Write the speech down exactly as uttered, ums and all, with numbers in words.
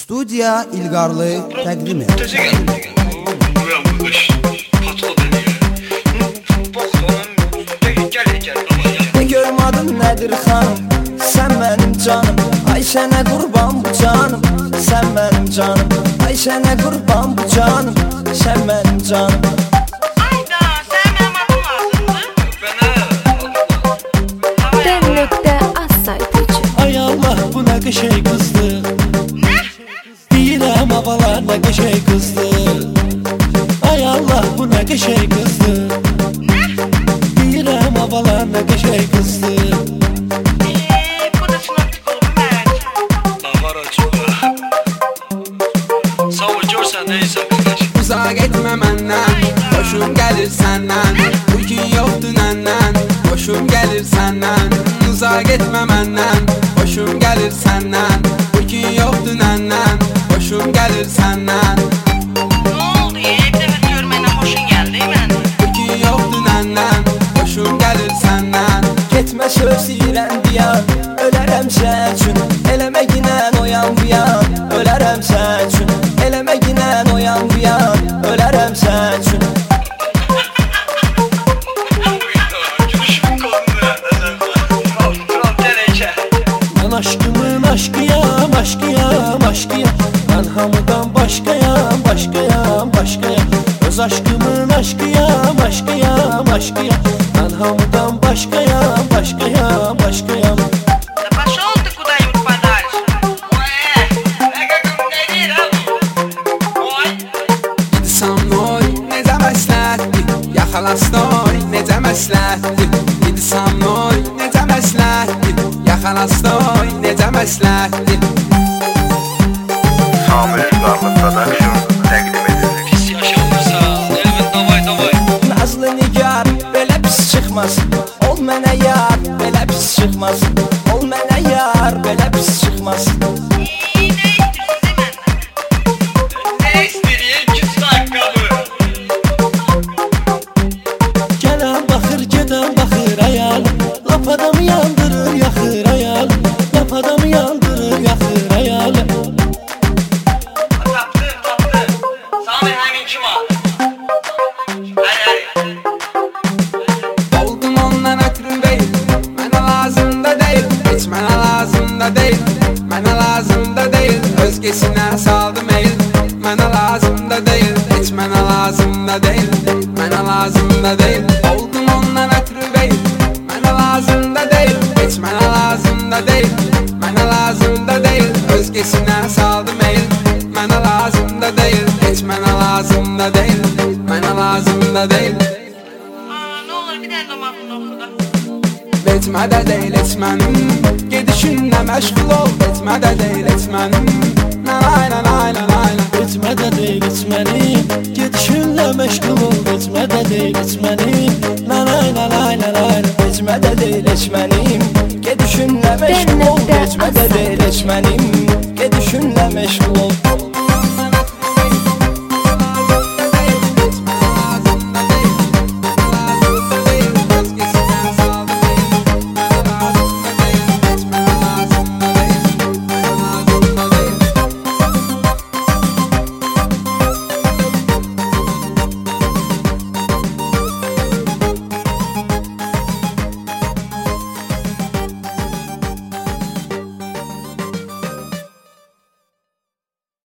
Studiya İlqarlı təqdim edir. Ne görmadın nədir xanım, sən mənim canım, Ayşənə qurban bu canım, sən mənim canım, Ayşənə qurban bu canım, sən mənim canım. Ayda, sən mənim adım lazımdır. bir nöqtə az saytı üçün. Ay Allah, bu nə qəşəng qızdır. Nə? Deyirəm havalar nə qəşəng qızdır. Ay Allah, bu nə qəşəng qızdır. Nə? Deyirəm havalar nə qəşəng qızdır. Eee, bu da sinoptik olub mən. Ağar açıq. Sağ ol, görsən neysə qardaş. Uzaq etmə məndən, xoşum gəlir səndən, bugün yoxdur nəndən, xoşum gəlir səndən. Uzaq etmə məndən, xoşum gəlir səndən, bugün yoxdur nəndən, xoşum gəlir səndən. Nə oldu? Bir dəfə görməyinə xoşun gəldi mən. Bugün yoxdur nəndən, xoşum gəlir səndən. Getmə söz deyirəm diyan, ölərəm sən üçün, eləmə ginən oyan bu yan, ölərəm sən üçün, eləmə ginən oyan bu yan, ölərəm sən üçün. Mən aşkımın aşkıyam, aşkıyam, aşkıyam. Mən hamıdan başqayam, başqayam, başqayam. Öz aşkımın aşkıyam, aşkıyam, aşkıyam. Mən hamıdan başqayam, başqayam, başqayam. Да пошел ты куда-нибудь подальше. Ой, nə deyirəm? Oy. Samnoy, necə məsləhətdir, yaxalasnoy, necə məsləhətdir. İdi samnoy, necə məsləhətdir, yaxalasnoy, necə məsləhətdir. Samir İlqarlı Production təqdim edir. Pis yaşamırsa, Elvin davay davay. Nazlı nigar, belə pis çıxmasın, ol mənə yar, belə pis çıxmasın, ol mənə yar, belə pis çıxmasın. İyi, nə istəyirsən məndən? Ne istediğin küçük ayakkabı. Gələn baxır, gedən baxır ayal. Lap adamı yandırır, yaxır ayal. Lap adamı yandırır, yaxır ayal. Taptı taptı. Sami həmin kim var? Hay hay. Oldum ondan ötürü değil, mənə lazım da deyil, heç mənə lazım da deyil, mənə lazım da deyil, özgesinə saldım el. Mənə lazım da deyil, heç mənə lazım da deyil, mənə lazım da deyil. Oldum ondan ötürü değil, mənə lazım da deyil, heç mənə lazım da deyil, mənə lazım da deyil, özgesinə saldım el. Mənə lazım da deyil, heç mənə lazım da deyil, mənə lazım da deyil. Aa, nə olur bir dənə də mahnını oxu da. Etmə də deyil etmənim, gedişinlə məşğul ol. Etmə də deyil etmənim, nanay nanay nanay. Etmə də deyil etmənim, gedişinlə məşğul ol. Etmə də deyil etmənim, nanay nanay nanay. Etmə də deyil etmənim, gedişinlə məşğul ol. Etmə də deyil etmənim, gedişinlə məşğul ol.